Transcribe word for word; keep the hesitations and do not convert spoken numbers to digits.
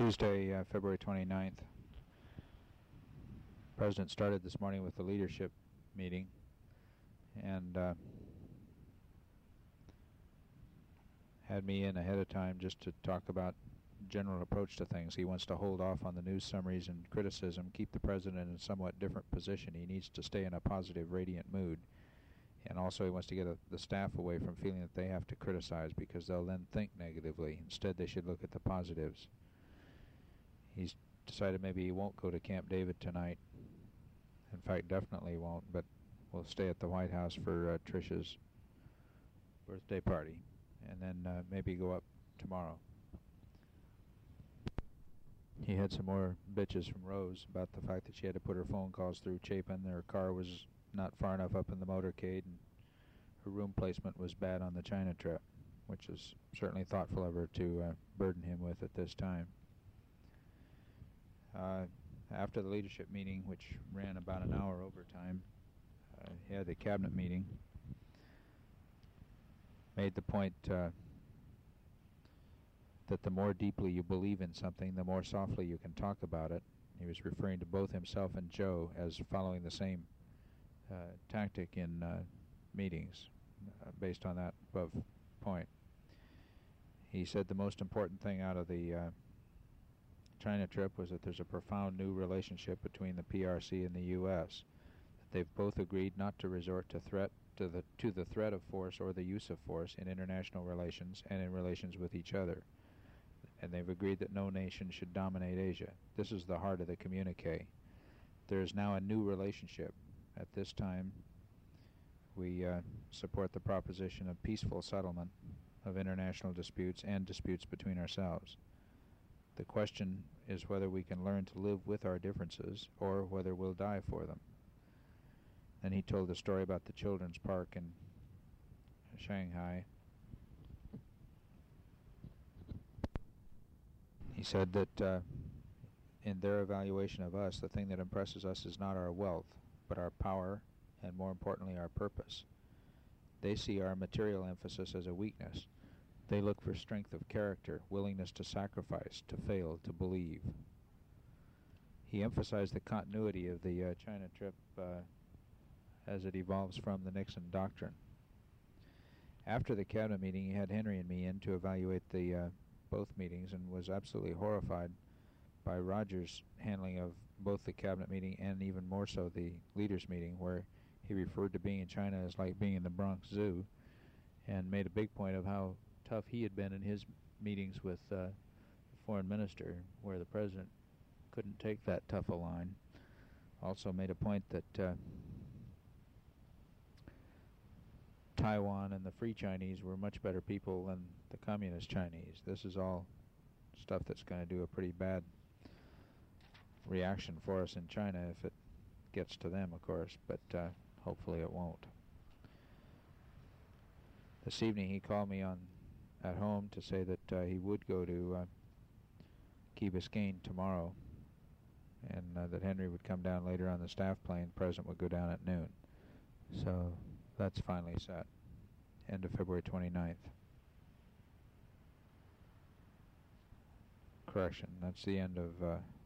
Tuesday, uh, February twenty-ninth. The President started this morning with the leadership meeting, and uh, had me in ahead of time just to talk about general approach to things. He wants to hold off on the news summaries and criticism, keep the President in a somewhat different position. He needs to stay in a positive, radiant mood. And also he wants to get a, the staff away from feeling that they have to criticize, because they'll then think negatively. Instead, they should look at the positives. He's decided maybe he won't go to Camp David tonight. In fact, definitely won't, but we'll stay at the White House for uh, Trish's birthday party, and then uh, maybe go up tomorrow. He had some more bitches from Rose about the fact that she had to put her phone calls through Chapin. Her car was not far enough up in the motorcade, and her room placement was bad on the China trip, which is certainly thoughtful of her to uh, burden him with at this time. Uh, after the leadership meeting, which ran about an hour overtime, uh, he had the cabinet meeting, made the point uh, that the more deeply you believe in something, the more softly you can talk about it. He was referring to both himself and Joe as following the same uh, tactic in uh, meetings, uh, based on that above point. He said the most important thing out of the uh, China trip was that there's a profound new relationship between the P R C and the U S That they've both agreed not to resort to threat to the to the threat of force or the use of force in international relations and in relations with each other. And they've agreed that no nation should dominate Asia. This is the heart of the communique. There is now a new relationship. At this time, we uh, support the proposition of peaceful settlement of international disputes and disputes between ourselves. The question is whether we can learn to live with our differences or whether we'll die for them. Then he told the story about the children's park in Shanghai. He said that uh, in their evaluation of us, the thing that impresses us is not our wealth, but our power, and more importantly, our purpose. They see our material emphasis as a weakness. They look for strength of character, willingness to sacrifice, to fail, to believe. He emphasized the continuity of the uh, China trip uh, as it evolves from the Nixon doctrine. After the cabinet meeting, he had Henry and me in to evaluate the uh, both meetings, and was absolutely horrified by Roger's handling of both the cabinet meeting and even more so the leaders' meeting, where he referred to being in China as like being in the Bronx Zoo, and made a big point of how tough he had been in his meetings with uh, the foreign minister, where the president couldn't take that tough a line. Also made a point that uh, Taiwan and the Free Chinese were much better people than the Communist Chinese. This is all stuff that's going to do a pretty bad reaction for us in China if it gets to them, of course, but uh, hopefully it won't. This evening he called me on at home to say that uh, he would go to uh, Key Biscayne tomorrow, and uh, that Henry would come down later on the staff plane. The President would go down at noon. So that's finally set. End of February twenty-ninth. Correction, that's the end of uh,